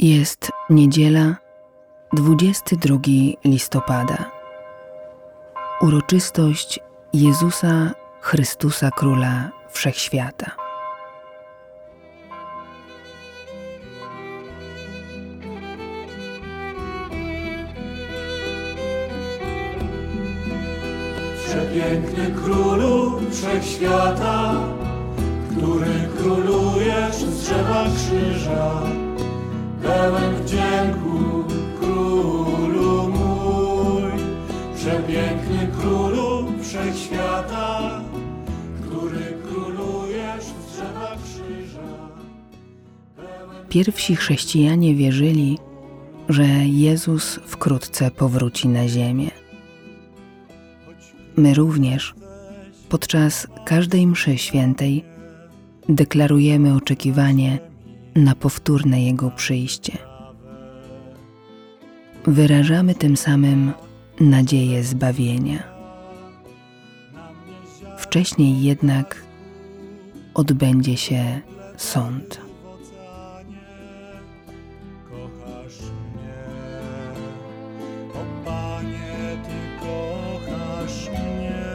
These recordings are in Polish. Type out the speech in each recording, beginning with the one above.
Jest niedziela, 22 listopada. Uroczystość Jezusa Chrystusa Króla Wszechświata. Przepiękny Królu Wszechświata, który królujesz z drzewa krzyża, pełen wdzięku Królu mój. Przepiękny Królu Wszechświata, który królujesz z drzewa krzyża. Pierwsi chrześcijanie wierzyli, że Jezus wkrótce powróci na ziemię. My również podczas każdej mszy świętej deklarujemy oczekiwanie na powtórne Jego przyjście. Wyrażamy tym samym nadzieję zbawienia. Wcześniej jednak odbędzie się sąd. Kochasz mnie, o Panie, Ty kochasz mnie.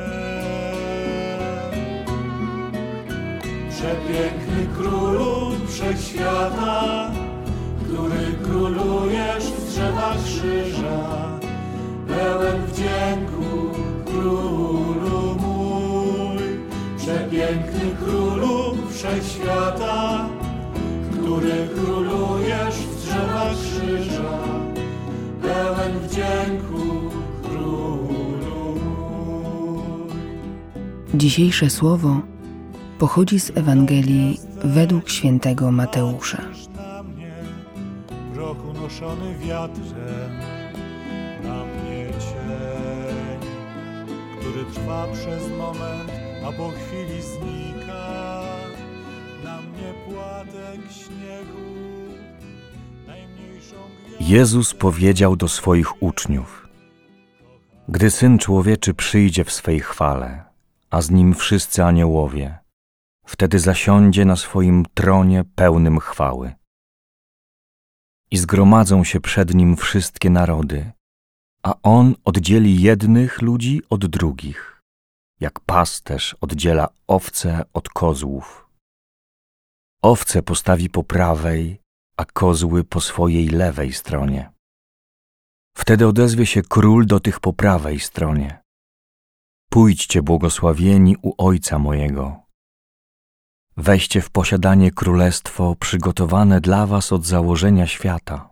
Przepiękny Królu Wszechświata, który królujesz z drzewa krzyża, pełen wdzięku Królu mój. Przepiękny Królu Wszechświata, który królujesz z drzewa krzyża, pełen wdzięku Królu mój. Dzisiejsze słowo pochodzi z Ewangelii według świętego Mateusza. Na mnie, prochu noszony wiatrem, na mnie cień, który trwa przez moment, a po chwili znika. Na mnie płatek śniegu, najmniejszą gwiazdą. Jezus powiedział do swoich uczniów: Gdy Syn Człowieczy przyjdzie w swej chwale, a z Nim wszyscy aniołowie, wtedy zasiądzie na swoim tronie pełnym chwały. I zgromadzą się przed Nim wszystkie narody, a On oddzieli jednych ludzi od drugich, jak pasterz oddziela owce od kozłów. Owce postawi po prawej, a kozły po swojej lewej stronie. Wtedy odezwie się Król do tych po prawej stronie: Pójdźcie błogosławieni u Ojca mojego. Weźcie w posiadanie królestwo przygotowane dla was od założenia świata.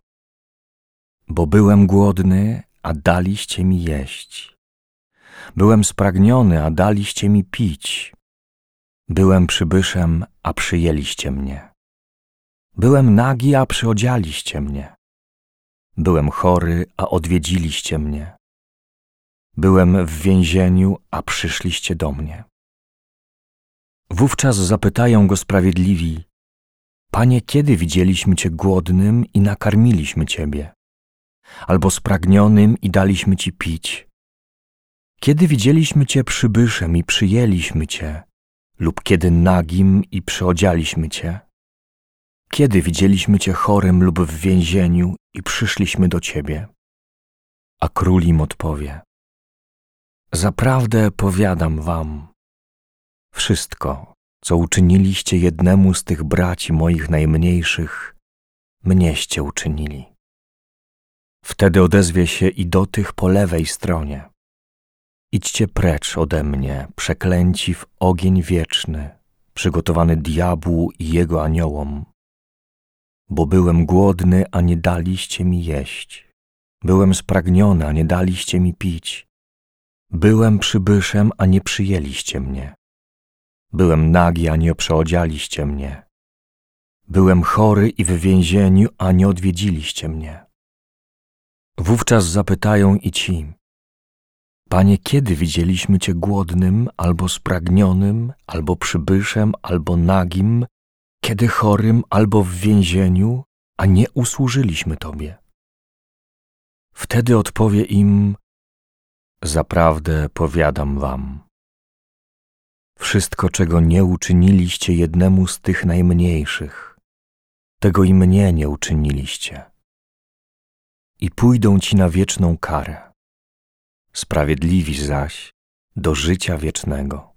Bo byłem głodny, a daliście mi jeść. Byłem spragniony, a daliście mi pić. Byłem przybyszem, a przyjęliście mnie. Byłem nagi, a przyodzialiście mnie. Byłem chory, a odwiedziliście mnie. Byłem w więzieniu, a przyszliście do mnie. Wówczas zapytają go sprawiedliwi: Panie, kiedy widzieliśmy Cię głodnym i nakarmiliśmy Ciebie? Albo spragnionym i daliśmy Ci pić? Kiedy widzieliśmy Cię przybyszem i przyjęliśmy Cię? Lub kiedy nagim i przyodzialiśmy Cię? Kiedy widzieliśmy Cię chorym lub w więzieniu i przyszliśmy do Ciebie? A król im odpowie: Zaprawdę powiadam wam, wszystko, co uczyniliście jednemu z tych braci moich najmniejszych, mnieście uczynili. Wtedy odezwie się i do tych po lewej stronie: Idźcie precz ode mnie, przeklęci, w ogień wieczny, przygotowany diabłu i jego aniołom. Bo byłem głodny, a nie daliście mi jeść. Byłem spragniony, a nie daliście mi pić. Byłem przybyszem, a nie przyjęliście mnie. Byłem nagi, a nie przyodzialiście mnie. Byłem chory i w więzieniu, a nie odwiedziliście mnie. Wówczas zapytają i ci: Panie, kiedy widzieliśmy Cię głodnym, albo spragnionym, albo przybyszem, albo nagim, kiedy chorym, albo w więzieniu, a nie usłużyliśmy Tobie? Wtedy odpowie im: Zaprawdę powiadam wam, wszystko, czego nie uczyniliście jednemu z tych najmniejszych, tego i mnie nie uczyniliście. I pójdą ci na wieczną karę, sprawiedliwi zaś do życia wiecznego.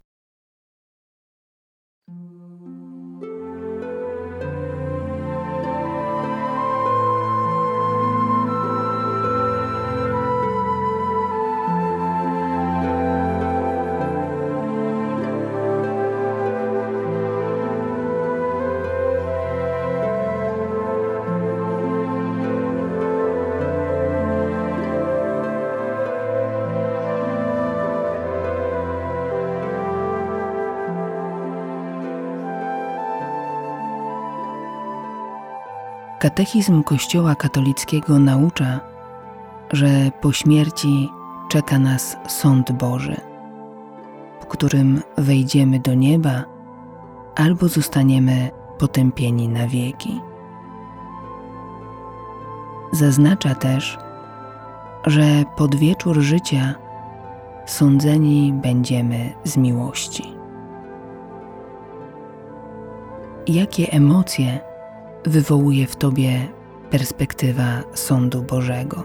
Katechizm Kościoła katolickiego naucza, że po śmierci czeka nas sąd Boży, w którym wejdziemy do nieba albo zostaniemy potępieni na wieki. Zaznacza też, że pod wieczór życia sądzeni będziemy z miłości. Jakie emocje wywołuje w tobie perspektywa sądu Bożego?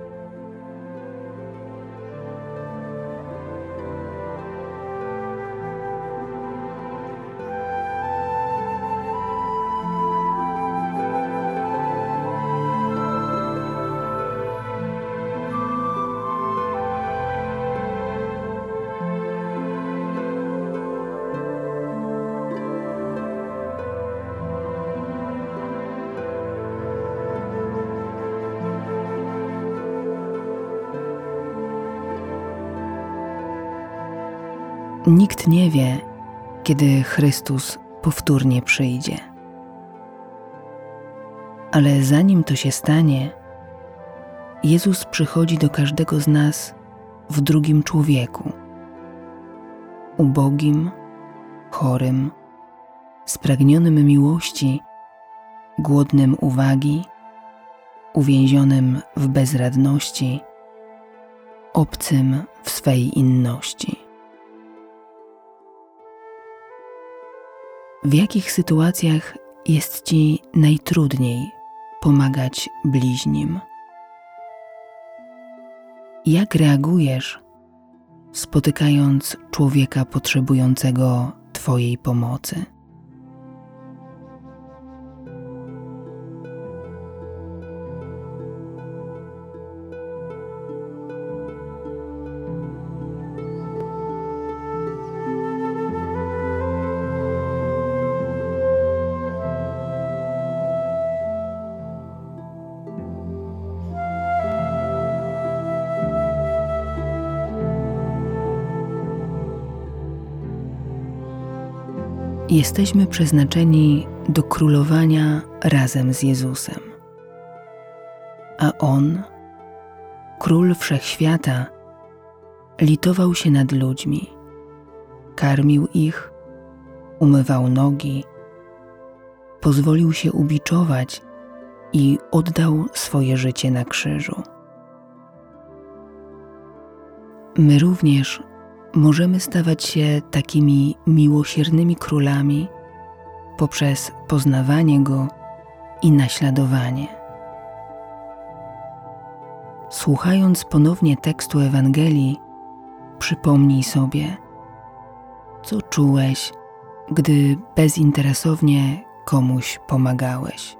Nikt nie wie, kiedy Chrystus powtórnie przyjdzie. Ale zanim to się stanie, Jezus przychodzi do każdego z nas w drugim człowieku, ubogim, chorym, spragnionym miłości, głodnym uwagi, uwięzionym w bezradności, obcym w swej inności. W jakich sytuacjach jest ci najtrudniej pomagać bliźnim? Jak reagujesz, spotykając człowieka potrzebującego twojej pomocy? Jesteśmy przeznaczeni do królowania razem z Jezusem. A On, Król Wszechświata, litował się nad ludźmi, karmił ich, umywał nogi, pozwolił się ubiczować i oddał swoje życie na krzyżu. My również możemy stawać się takimi miłosiernymi królami poprzez poznawanie Go i naśladowanie. Słuchając ponownie tekstu Ewangelii, przypomnij sobie, co czułeś, gdy bezinteresownie komuś pomagałeś.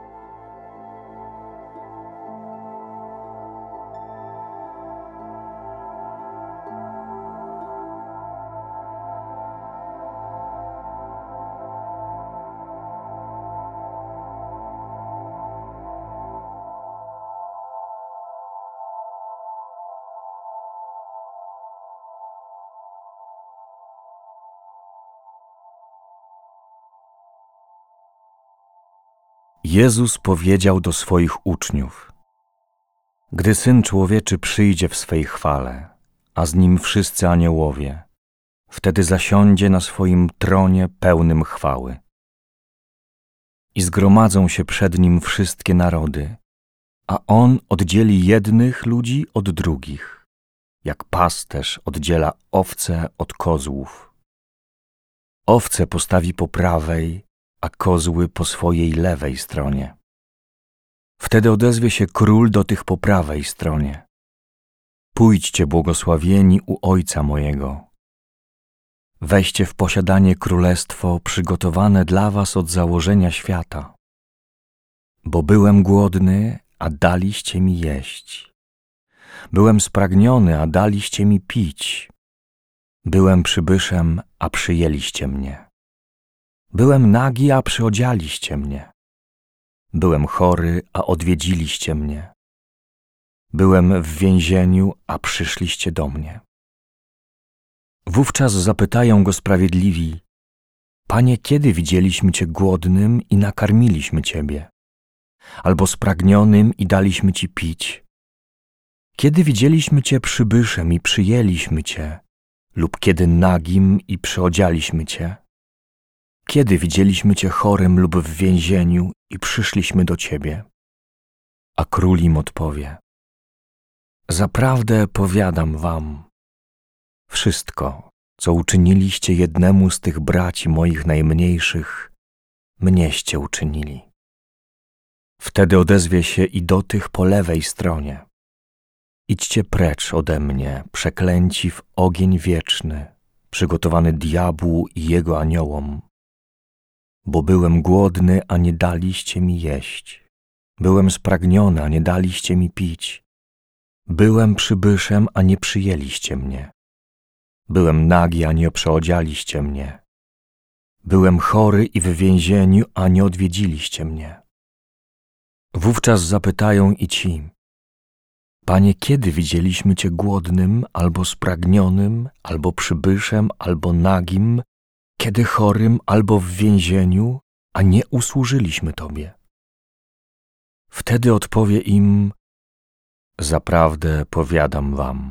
Jezus powiedział do swoich uczniów: Gdy Syn Człowieczy przyjdzie w swej chwale, a z Nim wszyscy aniołowie, wtedy zasiądzie na swoim tronie pełnym chwały. I zgromadzą się przed Nim wszystkie narody, a On oddzieli jednych ludzi od drugich, jak pasterz oddziela owce od kozłów. Owce postawi po prawej, a kozły po swojej lewej stronie. Wtedy odezwie się król do tych po prawej stronie. Pójdźcie, błogosławieni, u Ojca mojego. Weźcie w posiadanie królestwo przygotowane dla was od założenia świata. Bo byłem głodny, a daliście mi jeść. Byłem spragniony, a daliście mi pić. Byłem przybyszem, a przyjęliście mnie. Byłem nagi, a przyodzialiście mnie. Byłem chory, a odwiedziliście mnie. Byłem w więzieniu, a przyszliście do mnie. Wówczas zapytają go sprawiedliwi: Panie, kiedy widzieliśmy Cię głodnym i nakarmiliśmy Ciebie? Albo spragnionym i daliśmy Ci pić? Kiedy widzieliśmy Cię przybyszem i przyjęliśmy Cię? Lub kiedy nagim i przyodzialiśmy Cię? Kiedy widzieliśmy Cię chorym lub w więzieniu i przyszliśmy do Ciebie? A król im odpowie: Zaprawdę powiadam wam, wszystko, co uczyniliście jednemu z tych braci moich najmniejszych, mnieście uczynili. Wtedy odezwie się i do tych po lewej stronie: Idźcie precz ode mnie, przeklęci, w ogień wieczny, przygotowany diabłu i jego aniołom. Bo byłem głodny, a nie daliście mi jeść. Byłem spragniony, a nie daliście mi pić. Byłem przybyszem, a nie przyjęliście mnie. Byłem nagi, a nie przyodzialiście mnie. Byłem chory i w więzieniu, a nie odwiedziliście mnie. Wówczas zapytają i ci: Panie, kiedy widzieliśmy Cię głodnym, albo spragnionym, albo przybyszem, albo nagim, kiedy chorym, albo w więzieniu, a nie usłużyliśmy Tobie? Wtedy odpowie im: Zaprawdę powiadam wam,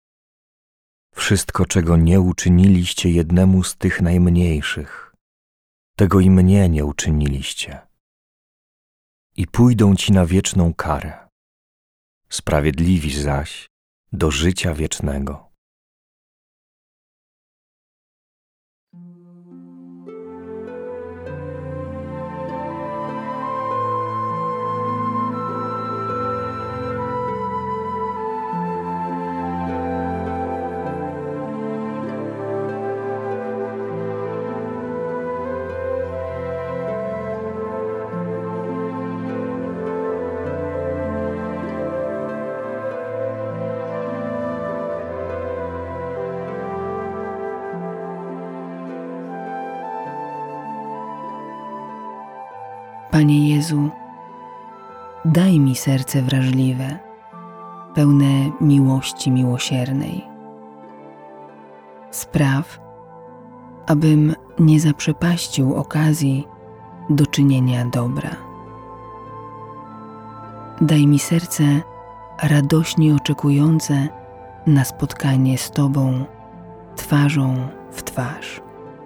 wszystko, czego nie uczyniliście jednemu z tych najmniejszych, tego i mnie nie uczyniliście. I pójdą ci na wieczną karę, sprawiedliwi zaś do życia wiecznego. Panie Jezu, daj mi serce wrażliwe, pełne miłości miłosiernej. Spraw, abym nie zaprzepaścił okazji do czynienia dobra. Daj mi serce radośnie oczekujące na spotkanie z Tobą twarzą w twarz.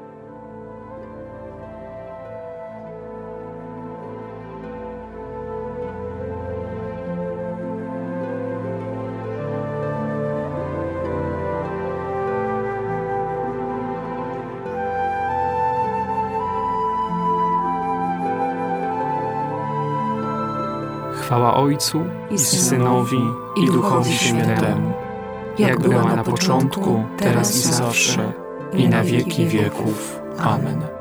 Chwała Ojcu i Synowi, i Duchowi Świętemu, jak była na początku, teraz i zawsze, i na wieki wieków. Amen.